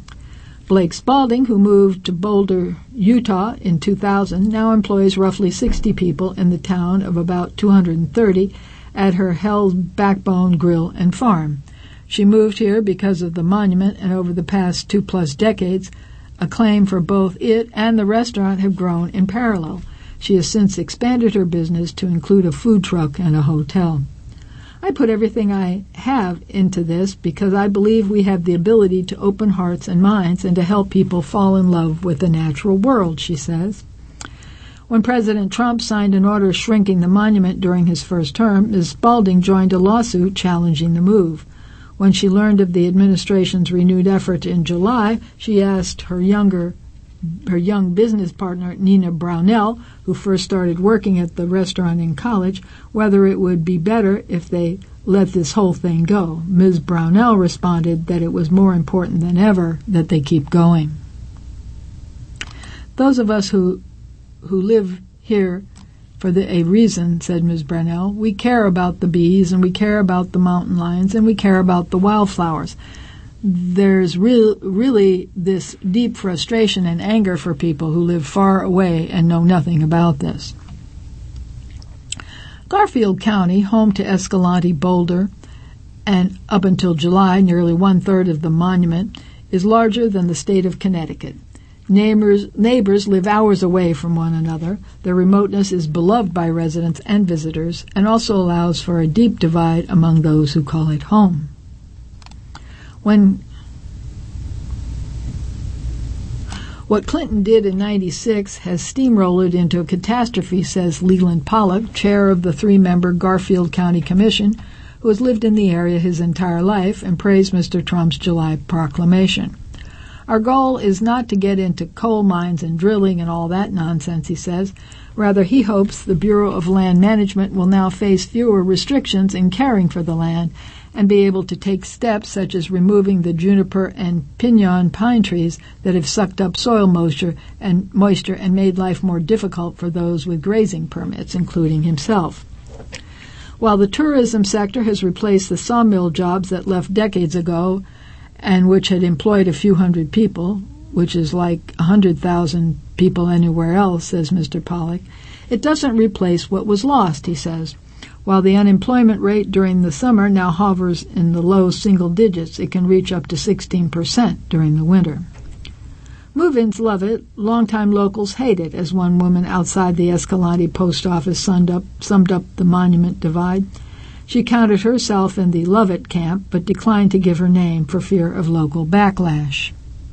Blake Spalding, who moved to Boulder, Utah in 2000, now employs roughly 60 people in the town of about 230 at her Hell's Backbone Grill and Farm. She moved here because of the monument, and over the past 2+ decades, acclaim for both it and the restaurant have grown in parallel. She has since expanded her business to include a food truck and a hotel. I put everything I have into this because I believe we have the ability to open hearts and minds and to help people fall in love with the natural world, she says. When President Trump signed an order shrinking the monument during his first term, Ms. Spalding joined a lawsuit challenging the move. When she learned of the administration's renewed effort in July, she asked her young business partner, Nina Brownell, who first started working at the restaurant in college, whether it would be better if they let this whole thing go. Ms. Brownell responded that it was more important than ever that they keep going. Those of us who live here for a reason, said Ms. Brownell, we care about the bees, and we care about the mountain lions, and we care about the wildflowers. There's really this deep frustration and anger for people who live far away and know nothing about this. Garfield County, home to Escalante Boulder, and up until July, nearly 1/3 of the monument, is larger than the state of Connecticut. Neighbors live hours away from one another. Their remoteness is beloved by residents and visitors, and also allows for a deep divide among those who call it home. When What Clinton did in '96 has steamrolled into a catastrophe, says Leland Pollock, chair of the 3-member Garfield County Commission, who has lived in the area his entire life, and praised Mr. Trump's July proclamation. Our goal is not to get into coal mines and drilling and all that nonsense, he says. Rather, he hopes the Bureau of Land Management will now face fewer restrictions in caring for the land and be able to take steps such as removing the juniper and pinon pine trees that have sucked up soil moisture and made life more difficult for those with grazing permits, including himself. While the tourism sector has replaced the sawmill jobs that left decades ago and which had employed a few hundred people, which is like 100,000 people anywhere else, says Mr. Pollock, it doesn't replace what was lost, he says. While the unemployment rate during the summer now hovers in the low single digits, it can reach up to 16% during the winter. Move-ins love it, longtime locals hate it, as one woman outside the Escalante post office summed up the monument divide. She counted herself in the love it camp, but declined to give her name for fear of local backlash.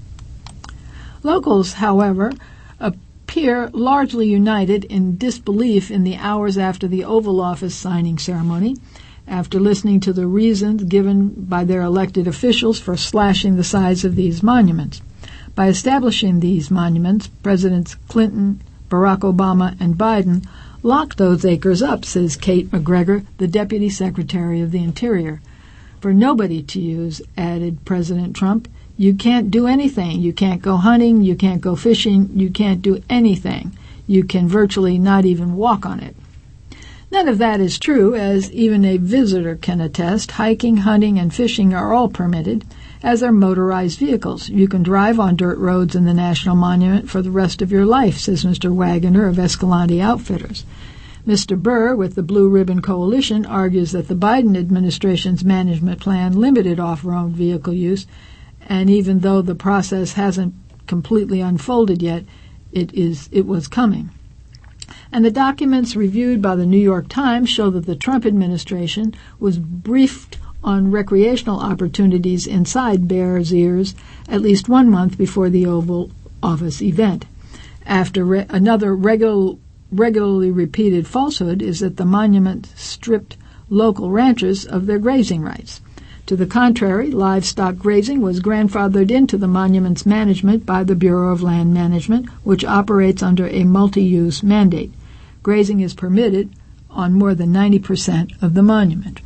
Locals, however, appear largely united in disbelief in the hours after the Oval Office signing ceremony, after listening to the reasons given by their elected officials for slashing the size of these monuments. By establishing these monuments, Presidents Clinton, Barack Obama, and Biden locked those acres up, says Kate McGregor, the Deputy Secretary of the Interior. For nobody to use, added President Trump. You can't do anything. You can't go hunting. You can't go fishing. You can't do anything. You can virtually not even walk on it. None of that is true, as even a visitor can attest. Hiking, hunting, and fishing are all permitted, as are motorized vehicles. You can drive on dirt roads in the National Monument for the rest of your life, says Mr. Wagoner of Escalante Outfitters. Mr. Burr, with the Blue Ribbon Coalition, argues that the Biden administration's management plan limited off-road vehicle use, and even though the process hasn't completely unfolded yet, it was coming. And the documents reviewed by the New York Times show that the Trump administration was briefed on recreational opportunities inside Bears Ears at least 1 month before the Oval Office event. Another regularly repeated falsehood is that the monument stripped local ranchers of their grazing rights. To the contrary, livestock grazing was grandfathered into the monument's management by the Bureau of Land Management, which operates under a multi-use mandate. Grazing is permitted on more than 90% of the monument.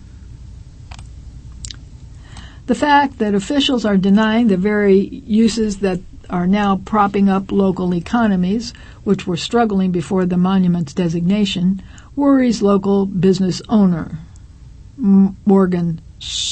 The fact that officials are denying the very uses that are now propping up local economies, which were struggling before the monument's designation, worries local business owner Morgan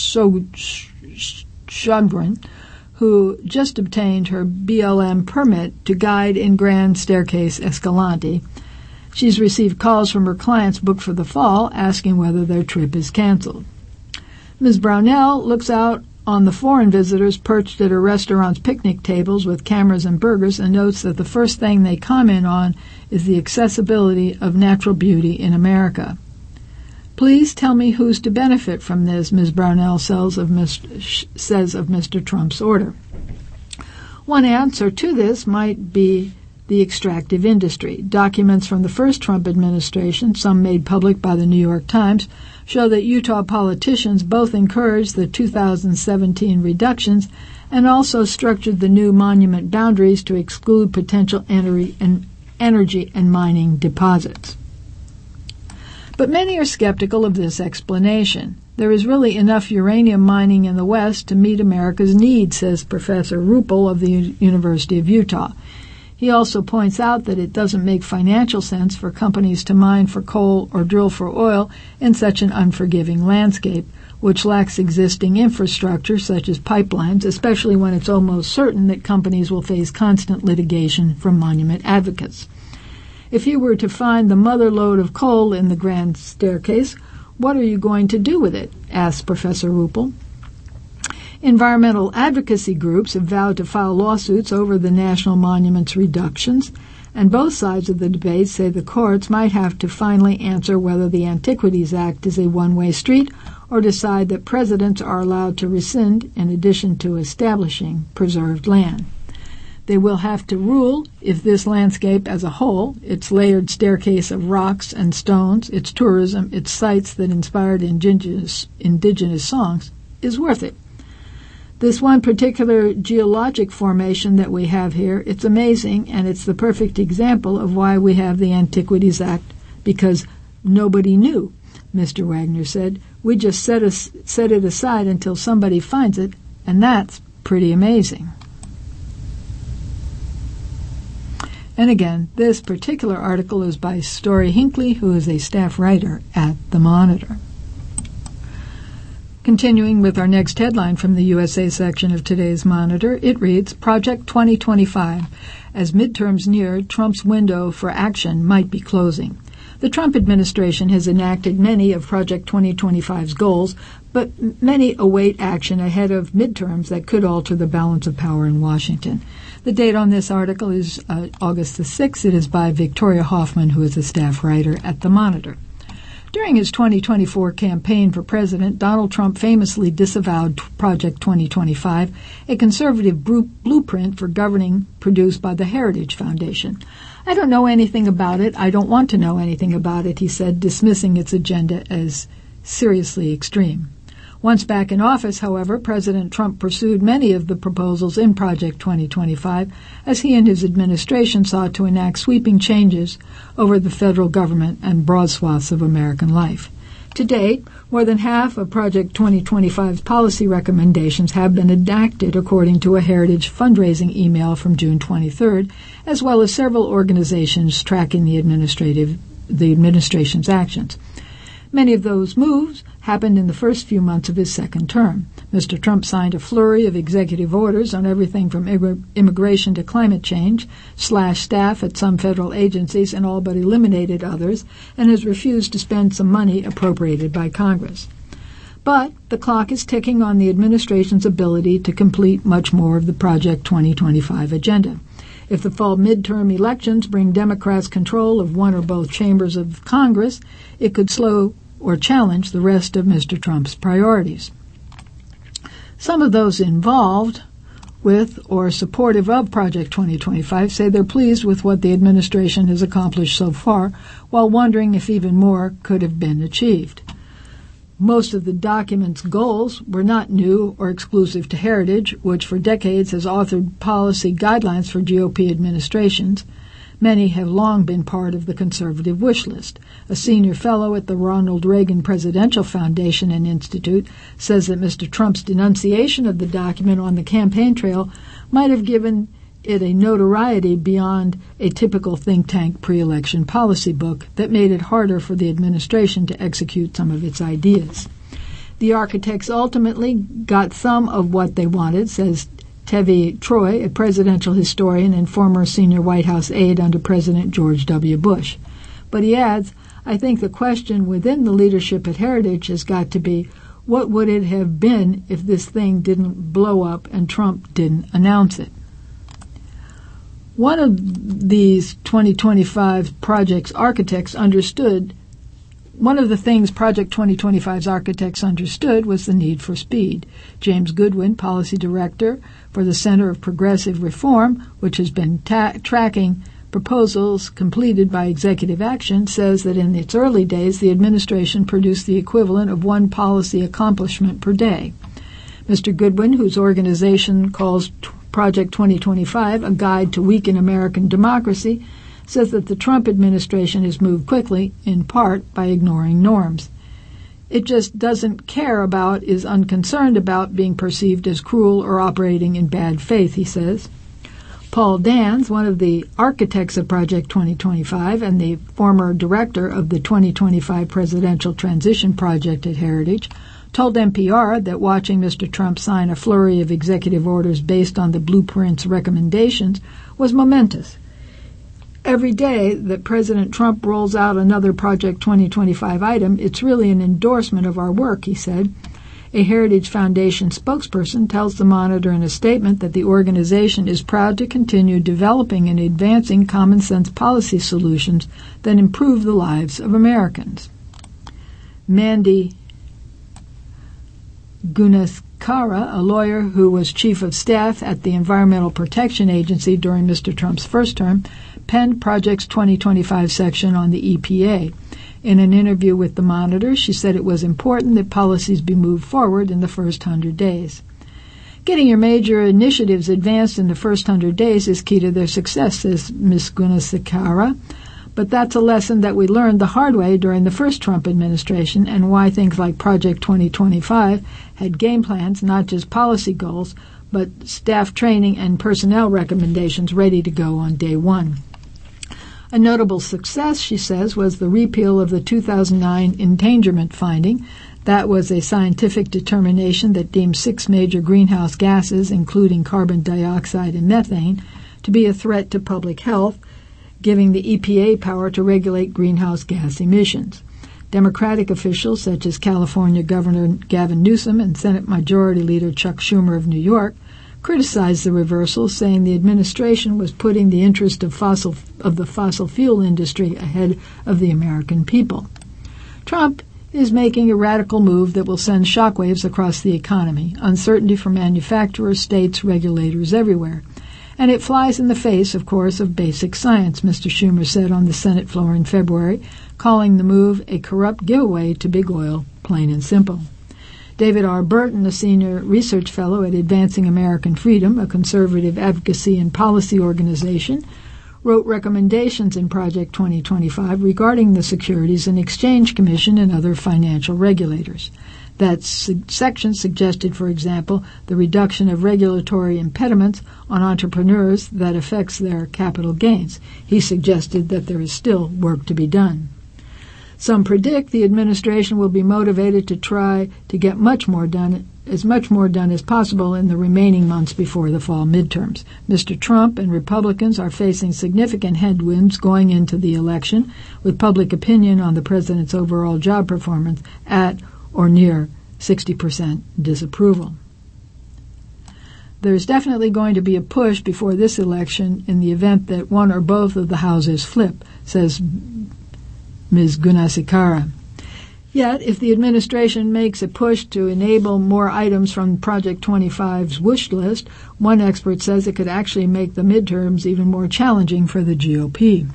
Sjogren, who just obtained her BLM permit to guide in Grand Staircase Escalante. She's received calls from her clients booked for the fall asking whether their trip is canceled. Ms. Brownell looks out on the foreign visitors perched at her restaurant's picnic tables with cameras and burgers and notes that the first thing they comment on is the accessibility of natural beauty in America. Please tell me who's to benefit from this, Ms. Brownell says of Mr. Trump's order. One answer to this might be the extractive industry. Documents from the first Trump administration, some made public by the New York Times, show that Utah politicians both encouraged the 2017 reductions and also structured the new monument boundaries to exclude potential energy and mining deposits. But many are skeptical of this explanation. There is really enough uranium mining in the West to meet America's needs, says Professor Ruppel of the University of Utah. He also points out that it doesn't make financial sense for companies to mine for coal or drill for oil in such an unforgiving landscape, which lacks existing infrastructure such as pipelines, especially when it's almost certain that companies will face constant litigation from monument advocates. If you were to find the mother lode of coal in the Grand Staircase, what are you going to do with it? Asked Professor Ruppel. Environmental advocacy groups have vowed to file lawsuits over the National Monument's reductions, and both sides of the debate say the courts might have to finally answer whether the Antiquities Act is a one-way street or decide that presidents are allowed to rescind in addition to establishing preserved land. They will have to rule if this landscape as a whole, its layered staircase of rocks and stones, its tourism, its sites that inspired indigenous songs, is worth it. This one particular geologic formation that we have here, it's amazing, and it's the perfect example of why we have the Antiquities Act, because nobody knew, Mr. Wagner said. We just set it aside until somebody finds it, and that's pretty amazing. And again, this particular article is by Story Hinckley, who is a staff writer at The Monitor. Continuing with our next headline from the USA section of today's Monitor, it reads, Project 2025. As midterms near, Trump's window for action might be closing. The Trump administration has enacted many of Project 2025's goals, but many await action ahead of midterms that could alter the balance of power in Washington. The date on this article is August the 6th. It is by Victoria Hoffman, who is a staff writer at The Monitor. During his 2024 campaign for president, Donald Trump famously disavowed Project 2025, a conservative blueprint for governing produced by the Heritage Foundation. I don't know anything about it. I don't want to know anything about it, he said, dismissing its agenda as seriously extreme. Once back in office, however, President Trump pursued many of the proposals in Project 2025 as he and his administration sought to enact sweeping changes over the federal government and broad swaths of American life. To date, more than half of Project 2025's policy recommendations have been enacted according to a Heritage fundraising email from June 23rd, as well as several organizations tracking the administration's actions. Many of those moves happened in the first few months of his second term. Mr. Trump signed a flurry of executive orders on everything from immigration to climate change, slashed staff at some federal agencies and all but eliminated others, and has refused to spend some money appropriated by Congress. But the clock is ticking on the administration's ability to complete much more of the Project 2025 agenda. If the fall midterm elections bring Democrats control of one or both chambers of Congress, it could slow or challenge the rest of Mr. Trump's priorities. Some of those involved with or supportive of Project 2025 say they're pleased with what the administration has accomplished so far, while wondering if even more could have been achieved. Most of the document's goals were not new or exclusive to Heritage, which for decades has authored policy guidelines for GOP administrations. Many have long been part of the conservative wish list. A senior fellow at the Ronald Reagan Presidential Foundation and Institute says that Mr. Trump's denunciation of the document on the campaign trail might have given it a notoriety beyond a typical think tank pre-election policy book that made it harder for the administration to execute some of its ideas. The architects ultimately got some of what they wanted, says Tevi Troy, a presidential historian and former senior White House aide under President George W. Bush. But he adds, I think the question within the leadership at Heritage has got to be, what would it have been if this thing didn't blow up and Trump didn't announce it? One of these 2025 project's architects understood, one of the things Project 2025's architects understood was the need for speed. James Goodwin, policy director for the Center of Progressive Reform, which has been tracking proposals completed by executive action, says that in its early days the administration produced the equivalent of one policy accomplishment per day. Mr. Goodwin, whose organization calls Project 2025, a guide to weaken American democracy, says that the Trump administration has moved quickly, in part by ignoring norms. It just doesn't care about, is unconcerned about being perceived as cruel or operating in bad faith, he says. Paul Dans, one of the architects of Project 2025 and the former director of the 2025 Presidential Transition Project at Heritage, told NPR that watching Mr. Trump sign a flurry of executive orders based on the blueprint's recommendations was momentous. Every day that President Trump rolls out another Project 2025 item, it's really an endorsement of our work, he said. A Heritage Foundation spokesperson tells the Monitor in a statement that the organization is proud to continue developing and advancing common-sense policy solutions that improve the lives of Americans. Mandy Gunasekawa, a lawyer who was chief of staff at the Environmental Protection Agency during Mr. Trump's first term, penned Project's 2025 section on the EPA. In an interview with the Monitor, she said it was important that policies be moved forward in the first 100 days. Getting your major initiatives advanced in the first 100 days is key to their success, says Ms. Gunasekawa. But that's a lesson that we learned the hard way during the first Trump administration, and why things like Project 2025 had game plans, not just policy goals, but staff training and personnel recommendations ready to go on day one. A notable success, she says, was the repeal of the 2009 endangerment finding. That was a scientific determination that deemed 6 major greenhouse gases, including carbon dioxide and methane, to be a threat to public health, giving the EPA power to regulate greenhouse gas emissions. Democratic officials such as California Governor Gavin Newsom and Senate Majority Leader Chuck Schumer of New York criticized the reversal, saying the administration was putting the interest of the fossil fuel industry ahead of the American people. Trump is making a radical move that will send shockwaves across the economy, uncertainty for manufacturers, states, regulators everywhere. And it flies in the face, of course, of basic science, Mr. Schumer said on the Senate floor in February, calling the move a corrupt giveaway to big oil, plain and simple. David R. Burton, a senior research fellow at Advancing American Freedom, a conservative advocacy and policy organization, wrote recommendations in Project 2025 regarding the Securities and Exchange Commission and other financial regulators. That section suggested, for example, the reduction of regulatory impediments on entrepreneurs that affects their capital gains. He suggested that there is still work to be done. Some predict the administration will be motivated to try to get much more done as possible in the remaining months before the fall midterms. Mr. Trump and Republicans are facing significant headwinds going into the election, with public opinion on the president's overall job performance at or near 60% disapproval. There's definitely going to be a push before this election in the event that one or both of the houses flip, says Ms. Gunasekawa. Yet, if the administration makes a push to enable more items from Project 25's wish list, one expert says it could actually make the midterms even more challenging for the GOP.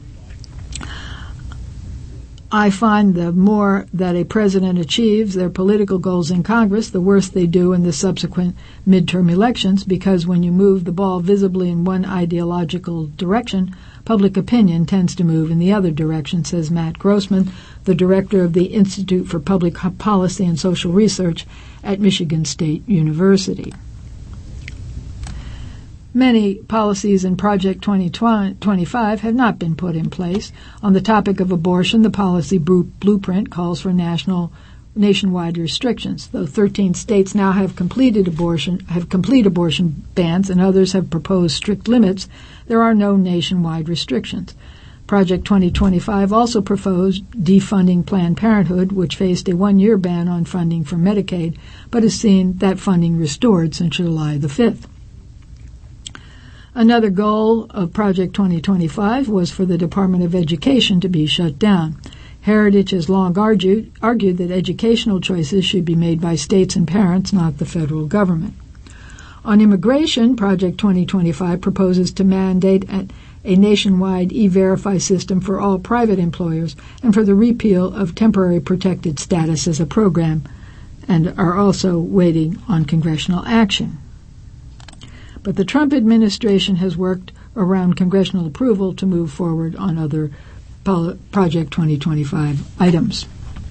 I find the more that a president achieves their political goals in Congress, the worse they do in the subsequent midterm elections, because when you move the ball visibly in one ideological direction, public opinion tends to move in the other direction, says Matt Grossman, the director of the Institute for Public Policy and Social Research at Michigan State University. Many policies in Project 2025 have not been put in place. On the topic of abortion, the policy blueprint calls for nationwide restrictions. Though 13 states now have complete abortion bans and others have proposed strict limits, there are no nationwide restrictions. Project 2025 also proposed defunding Planned Parenthood, which faced a 1-year ban on funding for Medicaid, but has seen that funding restored since July the 5th. Another goal of Project 2025 was for the Department of Education to be shut down. Heritage has long argued that educational choices should be made by states and parents, not the federal government. On immigration, Project 2025 proposes to mandate a nationwide E-Verify system for all private employers and for the repeal of temporary protected status as a program, and are also waiting on congressional action. But the Trump administration has worked around congressional approval to move forward on other Project 2025 items.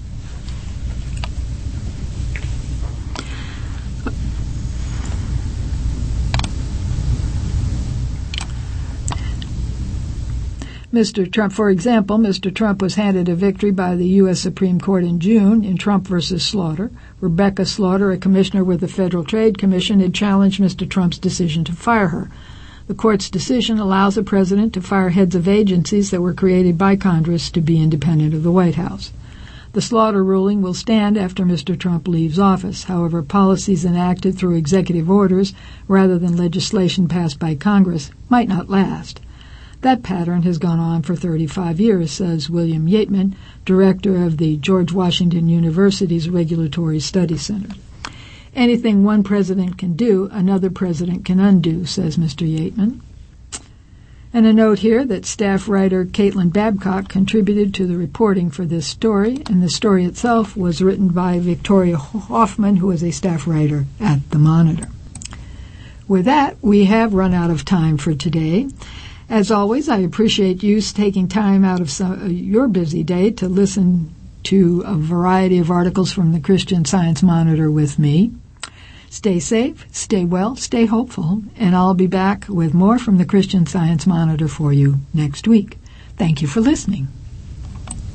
Mr. Trump was handed a victory by the U.S. Supreme Court in June in Trump versus Slaughter. Rebecca Slaughter, a commissioner with the Federal Trade Commission, had challenged Mr. Trump's decision to fire her. The court's decision allows the president to fire heads of agencies that were created by Congress to be independent of the White House. The Slaughter ruling will stand after Mr. Trump leaves office. However, policies enacted through executive orders rather than legislation passed by Congress might not last. That pattern has gone on for 35 years, says William Yeatman, director of the George Washington University's Regulatory Studies Center. Anything one president can do, another president can undo, says Mr. Yateman. And a note here that staff writer Caitlin Babcock contributed to the reporting for this story, and the story itself was written by Victoria Hoffman, who is a staff writer at the Monitor. With that, we have run out of time for today. As always, I appreciate you taking time out of your busy day to listen to a variety of articles from the Christian Science Monitor with me. Stay safe, stay well, stay hopeful, and I'll be back with more from the Christian Science Monitor for you next week. Thank you for listening.